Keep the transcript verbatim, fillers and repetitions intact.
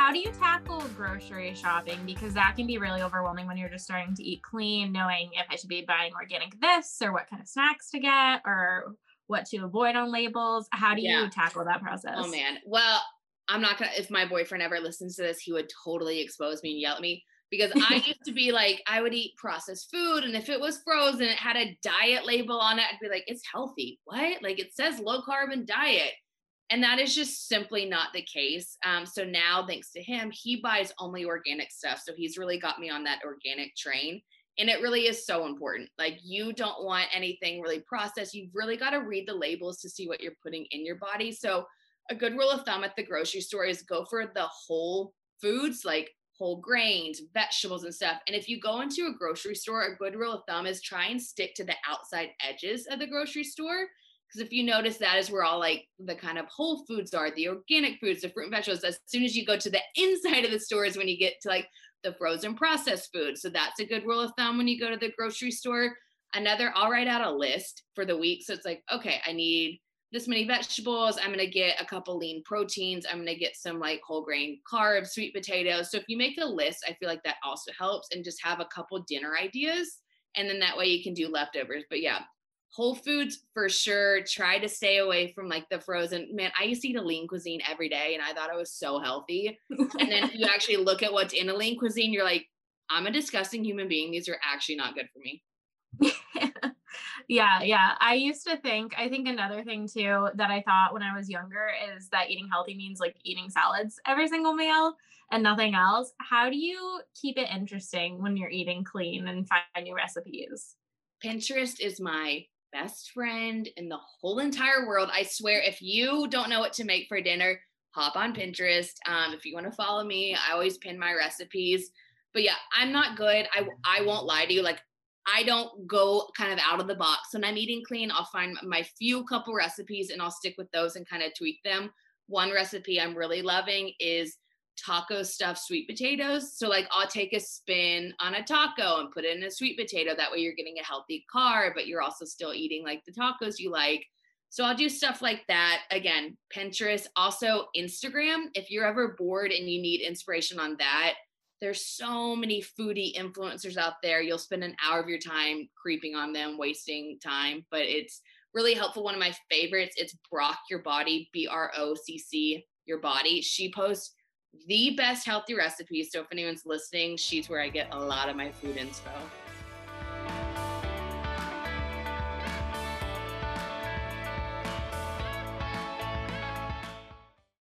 how do you tackle grocery shopping? Because that can be really overwhelming when you're just starting to eat clean, knowing if I should be buying organic this or what kind of snacks to get or what to avoid on labels. How do Yeah. you tackle that Oh process? man. Well, I'm not gonna, if my boyfriend ever listens to this, he would totally expose me and yell at me because I used to be like, I would eat processed food. And if it was frozen, it had a diet label on it, I'd be like, it's healthy. What? Like it says low carb and diet. And that is just simply not the case. Um, so now, thanks to him, he buys only organic stuff. So he's really got me on that organic train. And it really is so important. Like, you don't want anything really processed. You've really got to read the labels to see what you're putting in your body. So, a good rule of thumb at the grocery store is go for the whole foods, like whole grains, vegetables, and stuff. And if you go into a grocery store, a good rule of thumb is try and stick to the outside edges of the grocery store, because if you notice, that is where all like the kind of whole foods are, the organic foods, the fruit and vegetables. As soon as you go to the inside of the store is when you get to like the frozen processed food. So that's a good rule of thumb when you go to the grocery store. Another, I'll write out a list for the week. So it's like, okay, I need this many vegetables. I'm going to get a couple lean proteins. I'm going to get some like whole grain carbs, sweet potatoes. So if you make a list, I feel like that also helps, and just have a couple dinner ideas. And then that way you can do leftovers. But yeah, whole foods for sure. Try to stay away from like the frozen. Man, I used to eat a lean cuisine every day and I thought I was so healthy. And then if you actually look at what's in a lean cuisine, you're like, I'm a disgusting human being. These are actually not good for me. Yeah, yeah. I used to think, I think another thing too that I thought when I was younger is that eating healthy means like eating salads every single meal and nothing else. How do you keep it interesting when you're eating clean and find new recipes? Pinterest is my best friend in the whole entire world. I swear, if you don't know what to make for dinner, hop on Pinterest. Um, if you want to follow me, I always pin my recipes. But yeah, I'm not good. I I won't lie to you. Like, I don't go kind of out of the box. When I'm eating clean, I'll find my few couple recipes and I'll stick with those and kind of tweak them. One recipe I'm really loving is taco stuffed sweet potatoes. So like, I'll take a spin on a taco and put it in a sweet potato. That way you're getting a healthy carb, but you're also still eating like the tacos you like. So I'll do stuff like that. Again, Pinterest, also Instagram. If you're ever bored and you need inspiration on that, there's so many foodie influencers out there. You'll spend an hour of your time creeping on them, wasting time, but it's really helpful. One of my favorites, it's Brock Your Body, B R O C C Your Body. She posts the best healthy recipes. So if anyone's listening, she's where I get a lot of my food inspo.